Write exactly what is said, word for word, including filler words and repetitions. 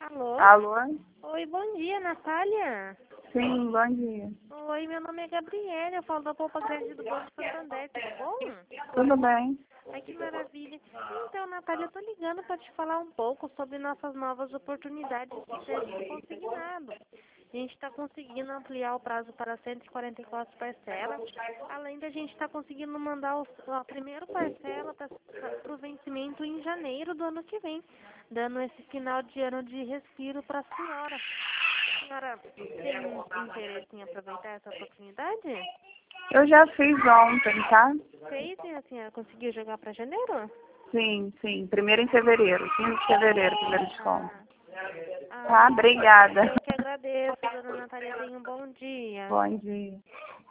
Alô? Alô? Oi, bom dia, Natália. Sim, bom dia. Oi, meu nome é Gabriela, eu falo da Poupa Grande do Banco Santander, tudo bom? Tudo bem? Ai, que maravilha. Então, Natália, eu tô ligando para te falar um pouco sobre nossas novas oportunidades de crédito consignado. A gente está conseguindo ampliar o prazo para cento e quarenta e quatro parcelas, além da gente estar conseguindo mandar o, a primeira parcela para o vencimento em janeiro do ano que vem, dando esse final de ano de respiro para a senhora. A senhora tem interesse em aproveitar essa oportunidade? Eu já fiz ontem, tá? Fez e a senhora conseguiu jogar para janeiro? Sim, sim. Primeiro em fevereiro. quinze de fevereiro, primeiro desconto. Ah, Tá? ah, Obrigada. eu que agradeço, dona Natália. Tenha um bom dia. Bom dia.